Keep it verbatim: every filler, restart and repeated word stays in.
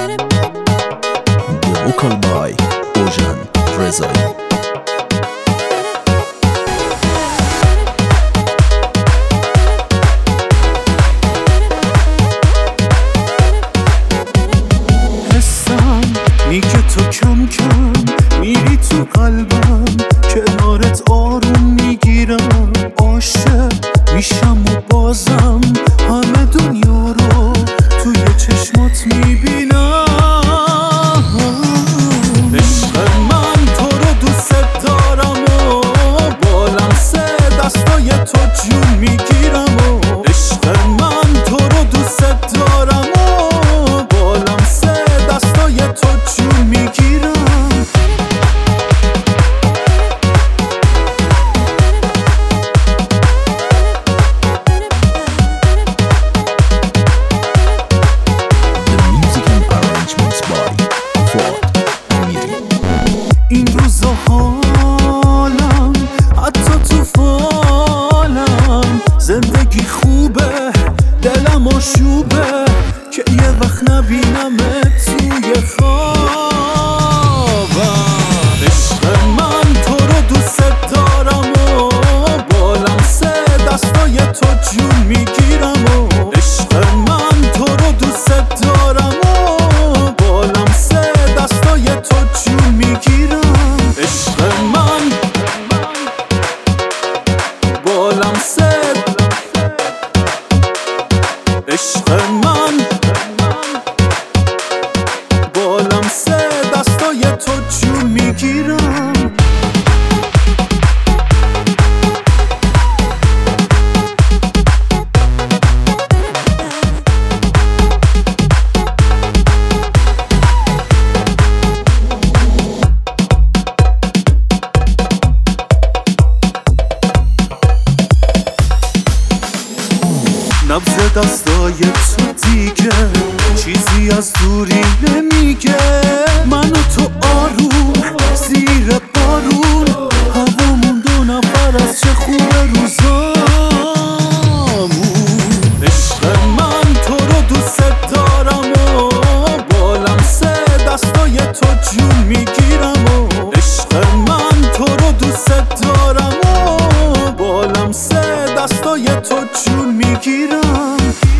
vocal by اوژن رضایی. حسم میگه تو کم کم میری تو قلبم، کنارت آروم میگیرم، عاشق میشم و بازم همه دنیا رو توی چشمات میبینم. عشق من تو رو دوست دارم و بالم سه دستای تو جون میگیرم و عشق من تو رو دوست دارم و بالم سه دستای تو جون میگیرم. این روزا حالم حتی تو فالم، زندگی خوبه دلم آشوبه که یه وقت نبینمه توی خوابم. عشق من تو رو دوست دارم و بالم سه دستای تو جون میگیرم و عشق من تو رو دوست دارم و بالم سه دستای تو جون میگیرم. عشق من بالم سه، عشق من بالم سه دستای تو جون میگیرم. نبض دستای تو دیگه چیزی از دوری نمیگه، من و تو آروم زیر بارون، هوامون دو نفر از چه خوبه روزامون. عشق من تو رو دوست دارم و بالم سه دستای تو جون میگیرم و عشق من تو رو دوست دارم و بالم سه دستای تو جون میگیرم.